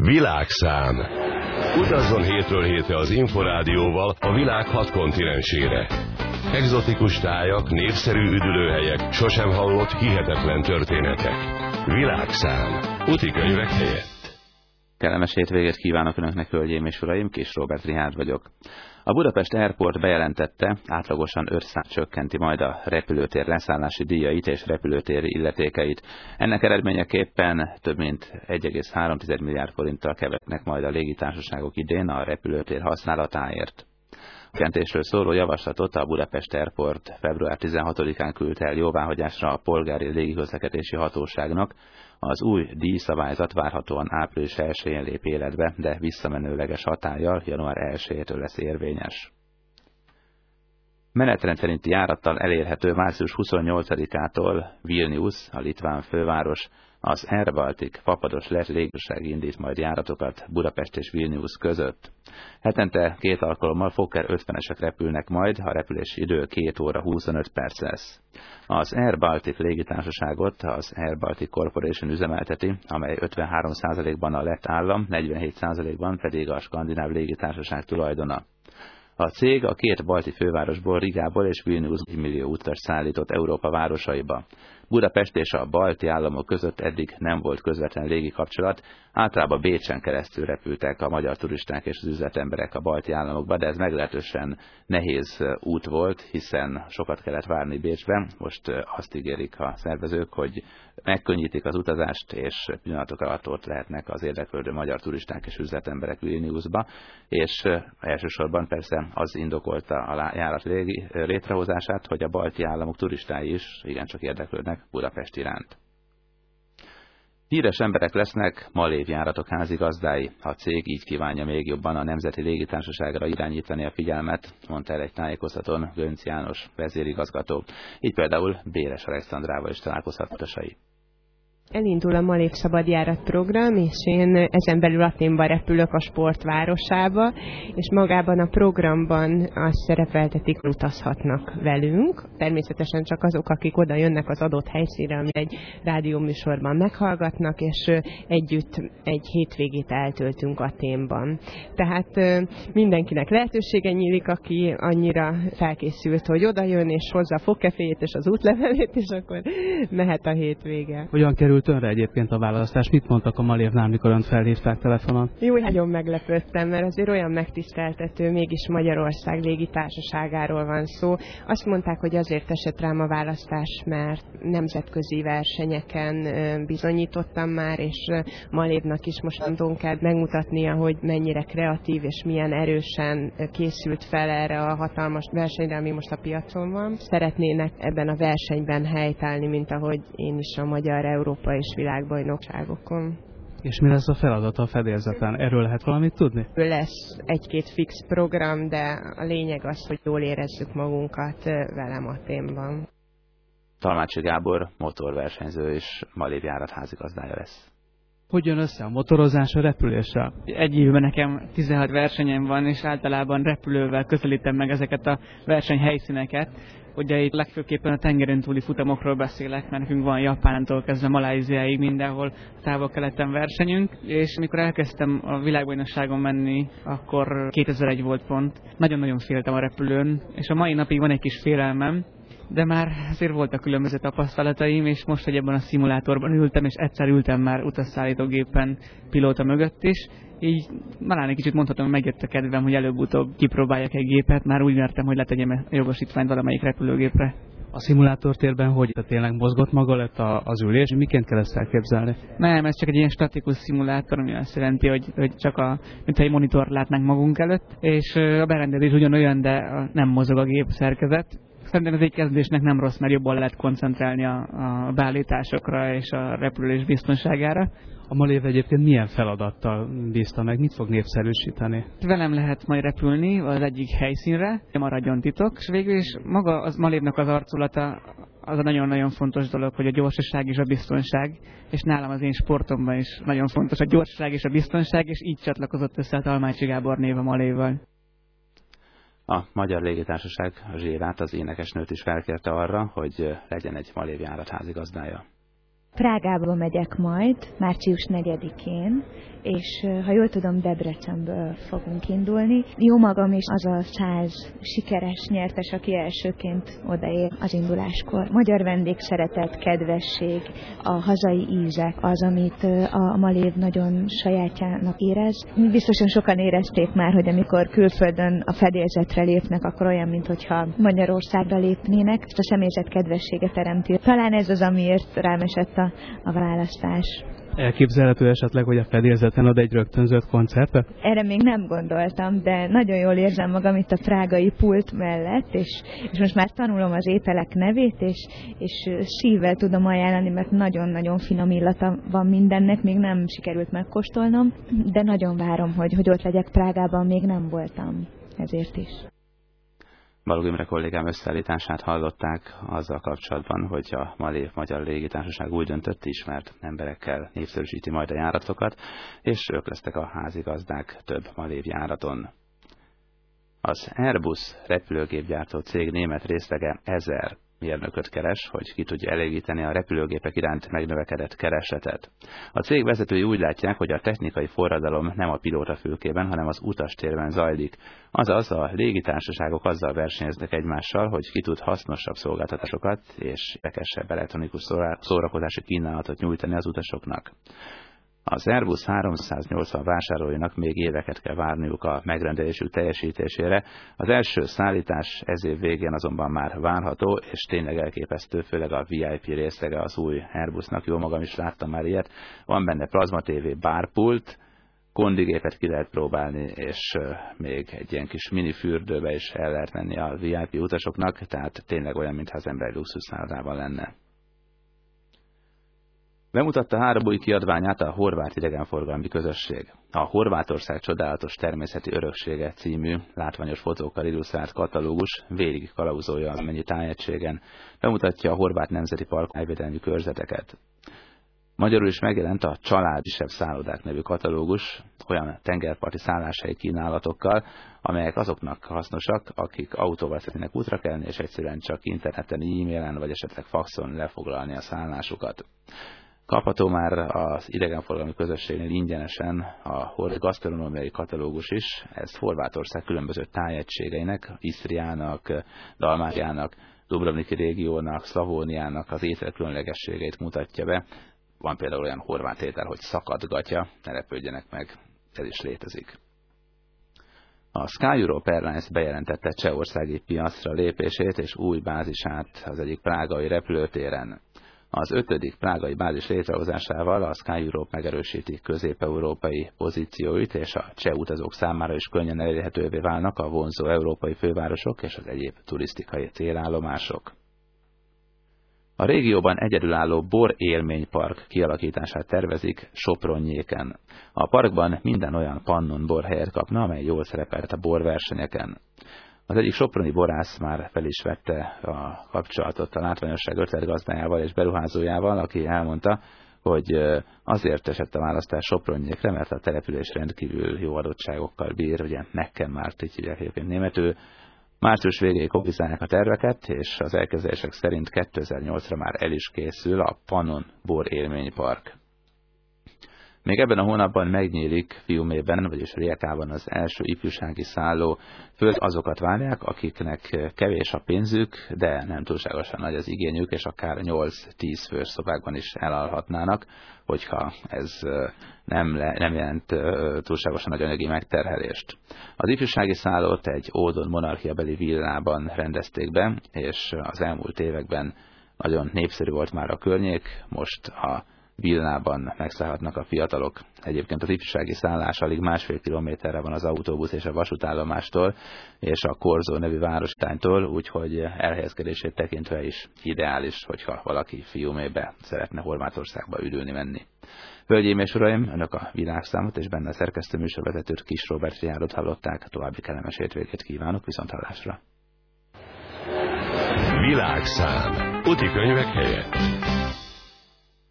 Világszám. Utazzon hétről hétre az Inforádióval a világ 6 kontinensére. Egzotikus tájak, népszerű üdülőhelyek, sosem hallott hihetetlen történetek. Világszám. Utikönyvek helyett. Kellemes hétvégét kívánok Önöknek, hölgyeim és uraim, Kis Róbert Richárd vagyok. A Budapest Airport bejelentette, átlagosan 5% csökkenti majd a repülőtér leszállási díjait és repülőtéri illetékeit. Ennek eredményeképpen több mint 1,3 milliárd forinttal keverednek majd a légitársaságok idén a repülőtér használatáért. A csökkentésről szóló javaslatot a Budapest Airport február 16-án küldte el jóváhagyásra a polgári légiközlekedési hatóságnak. Az új díjszabályzat várhatóan április 1-én lép életbe, de visszamenőleges hatállyal január 1-től lesz érvényes. Menetrend szerinti járattal elérhető március 28-ától Vilnius, a litván főváros, az Air Baltic fapados lett légitársaság indít majd járatokat Budapest és Vilnius között. Hetente 2 alkalommal Fokker 50-esek repülnek majd, a repülési idő 2 óra 25 perc lesz. Az Air Baltic légitársaságot az Air Baltic Corporation üzemelteti, amely 53%-ban a lett állam, 47%-ban pedig a skandináv légitársaság tulajdona. A cég a 2 balti fővárosból, Rigából és Vilnius 1 millió utas szállított Európa városaiba. Budapest és a balti államok között eddig nem volt közvetlen légikapcsolat, általában Bécsen keresztül repültek a magyar turisták és az üzletemberek a balti államokba, de ez meglehetősen nehéz út volt, hiszen sokat kellett várni Bécsben. Most azt ígérik a szervezők, hogy megkönnyítik az utazást, és pillanatok alatt ott lehetnek az érdeklődő magyar turisták és üzletemberek Vilniusba, és elsősorban persze az indokolta a járat létrehozását, hogy a balti államok turistái is igencsak érdeklődnek Budapest iránt. Híres emberek lesznek Malév járatok házigazdái. A cég így kívánja még jobban a Nemzeti Légitársaságra irányítani a figyelmet, mondta el egy tájékoztatón Gönc János vezérigazgató. Így például Béres Alexandrával is találkozhat utasai. Elindul a Malév szabadjárat program, és én ezen belül Athénba repülök, a sportvárosába, és magában a programban azt szerepeltetik, utazhatnak velünk. Természetesen csak azok, akik oda jönnek az adott helyszínre, amit egy rádióműsorban meghallgatnak, és együtt egy hétvégét eltöltünk Athénban. Tehát mindenkinek lehetősége nyílik, aki annyira felkészült, hogy oda jön, és hozza a fogkeféjét és az útlevelét, és akkor mehet a hétvége. Hogyan került önre egyébként a választás? Mit mondtak a Malévnál, amikor önt felhívták telefonon? Jó, nagyon meglepődtem, mert azért olyan megtiszteltető, mégis Magyarország légitársaságáról van szó. Azt mondták, hogy azért esett rám a választás, mert nemzetközi versenyeken bizonyítottam már, és Malévnak is mostantól kell megmutatnia, hogy mennyire kreatív és milyen erősen készült fel erre a hatalmas versenyre, ami most a piacon van. Szeretnének ebben a versenyben helytállni, mint ahogy én is a magyar, Európa és világbajnokságokon. És mi lesz a feladata a fedélzeten? Erről lehet valamit tudni? Lesz egy-két fix program, de a lényeg az, hogy jól érezzük magunkat velem Athénban. Talmácsi Gábor motorversenyző és Malév járat házigazdája lesz. Hogy jön össze a motorozás a repüléssel? Egy évben nekem 16 versenyem van, és általában repülővel közelítem meg ezeket a versenyhelyszíneket. Ugye itt legfőképpen a tengeren túli futamokról beszélek, mert nekünk van Japántól kezdve Malajziáig mindenhol távol-keleten versenyünk, és amikor elkezdtem a világbajnokságon menni, akkor 2001 volt pont. Nagyon-nagyon féltem a repülőn, és a mai napig van egy kis félelmem, de már azért voltak különböző tapasztalataim, és most, hogy ebben a szimulátorban ültem, és egyszer ültem már utasszállítógépen pilóta mögött is, így talán egy kicsit mondhatom, hogy megjött a kedvem, hogy előbb-utóbb kipróbáljak egy gépet, már úgy mertem, hogy letegyem a jogosítványt valamelyik repülőgépre. A szimulátortérben hogy tényleg mozgott maga lett az ülés? Miként kell ezt elképzelni? Nem, ez csak egy ilyen statikus szimulátor, ami azt jelenti, hogy csak mintha egy monitor látnánk magunk előtt, és a berendezés ugyanolyan, de nem mozog a gép szerkezet. Szerintem ez egy kezdésnek nem rossz, mert jobban lehet koncentrálni a beállításokra és a repülés biztonságára. A Malév egyébként milyen feladattal bízta meg? Mit fog népszerűsíteni? Velem lehet majd repülni az egyik helyszínre, maradjon titok, és végül is maga az Malévnak az arculata az a nagyon-nagyon fontos dolog, hogy a gyorsaság és a biztonság, és nálam az én sportomban is nagyon fontos a gyorsaság és a biztonság, és így csatlakozott össze a Talmácsi Gábor név a Malévval. A Magyar Légitársaság Zsérát, az énekesnőt is felkérte arra, hogy legyen egy Malév járat házigazdája. Prágába megyek majd, március 4-én, és ha jól tudom, Debrecenből fogunk indulni. Jó magam is az a 100 sikeres nyertes, aki elsőként odaér az induláskor. Magyar vendégszeretet, kedvesség, a hazai ízek az, amit a Malév nagyon sajátjának érez. Biztosan sokan érezték már, hogy amikor külföldön a fedélzetre lépnek, akkor olyan, mintha Magyarországra lépnének. Ezt a személyzet kedvessége teremti. Talán ez az, amiért rám esett a választás. Elképzelhető esetleg, hogy a fedélzeten ad egy rögtönzött koncertet? Erre még nem gondoltam, de nagyon jól érzem magam itt a prágai pult mellett, és most már tanulom az ételek nevét, és szívvel tudom ajánlani, mert nagyon-nagyon finom illata van mindennek, még nem sikerült megkóstolnom, de nagyon várom, hogy ott legyek Prágában, még nem voltam ezért is. Balog Imre kollégám összeállítását hallották azzal kapcsolatban, hogy a Malév Magyar Légitársaság úgy döntött, ismert emberekkel népszerűsíti majd a járatokat, és ők lesznek a házigazdák több malév járaton. Az Airbus repülőgépgyártó cég német részlege 1000 mérnököt keres, hogy ki tudja elégíteni a repülőgépek iránt megnövekedett keresletet. A cég vezetői úgy látják, hogy a technikai forradalom nem a pilótafülkében, hanem az utastérben zajlik. Azaz a légitársaságok azzal versenyeznek egymással, hogy ki tud hasznosabb szolgáltatásokat és érdekesebb elektronikus szórakozási kínálatot nyújtani az utasoknak. Az Airbus 380 vásárolóinak még éveket kell várniuk a megrendelésük teljesítésére. Az első szállítás ez év végén azonban már várható, és tényleg elképesztő, főleg a VIP részlege az új Airbusnak. Jó magam is láttam már ilyet. Van benne plazma TV, bárpult, kondigépet ki lehet próbálni, és még egy ilyen kis mini fürdőbe is el lehet menni a VIP utasoknak, tehát tényleg olyan, mintha az ember luxusszállodában lenne. Bemutatta 3 új kiadványát a Horvát Idegenforgalmi Közösség. A Horvátország csodálatos természeti öröksége című látványos fotókkal illusztrált katalógus végig kalauzolja az mennyi tájegységen, bemutatja a Horvát Nemzeti Park tájvédelmi körzeteket. Magyarul is megjelent a Családisebb szállodák nevű katalógus, olyan tengerparti szálláshelyi kínálatokkal, amelyek azoknak hasznosak, akik autóval szeretnének útra kelni, és egyszerűen csak interneten, e-mailen vagy esetleg faxon lefoglalni a szállásukat. Kapható már az idegenforgalmi közösségnél ingyenesen a gasztronómiai katalógus is. Ez Horvátország különböző tájegységeinek, Isztriának, Dalmáciának, Dubrovniki régiónak, Szlavóniának az étel különlegességeit mutatja be. Van például olyan horvát étel, hogy szakadgatja, ne lepődjenek meg, ez is létezik. A Sky Europe Airlines bejelentette csehországi piacra lépését és új bázisát az egyik prágai repülőtéren. Az 5. prágai bázis létrehozásával a Sky Europe megerősíti közép-európai pozícióit, és a cseh utazók számára is könnyen elérhetővé válnak a vonzó európai fővárosok és az egyéb turisztikai célállomások. A régióban egyedülálló borélménypark kialakítását tervezik Sopronnyéken. A parkban minden olyan pannon borhelyet kapna, amely jól szerepelt a borversenyeken. Az egyik soproni borász már fel is vette a kapcsolatot a látványosság ötletgazdájával és beruházójával, aki elmondta, hogy azért esett a választás Sopronnyékre, mert a település rendkívül jó adottságokkal bír, ugye Meckenmárt, így hívják egyébként németül. Március végéig kobbizálják a terveket, és az elképzelések szerint 2008-ra már el is készül a Pannon borélménypark. Még ebben a hónapban megnyílik Fiumében, vagyis Rijekában az első ifjúsági szálló. Főleg azokat várják, akiknek kevés a pénzük, de nem túlságosan nagy az igényük, és akár 8-10 fős szobákban is elalhatnának, hogyha ez nem jelent túlságosan nagy anyagi megterhelést. Az ifjúsági szállót egy ódon monarchiabeli villában rendezték be, és az elmúlt években nagyon népszerű volt már a környék, most a villában megszállhatnak a fiatalok. Egyébként az ifjúsági szállás alig 1,5 kilométerre van az autóbusz és a vasútállomástól, és a Korzó nevű várostánytól, úgyhogy elhelyezkedését tekintve is ideális, hogyha valaki Fiumébe szeretne Horvátországba üdülni menni. Hölgyeim és uraim, önök a világszámot és benne a szerkesztő műsorvezetőt, Kis Róbert Riárdot hallották, további kellemes hétvégét kívánok, viszonthallásra. Világszám. Úti könyvek helyett.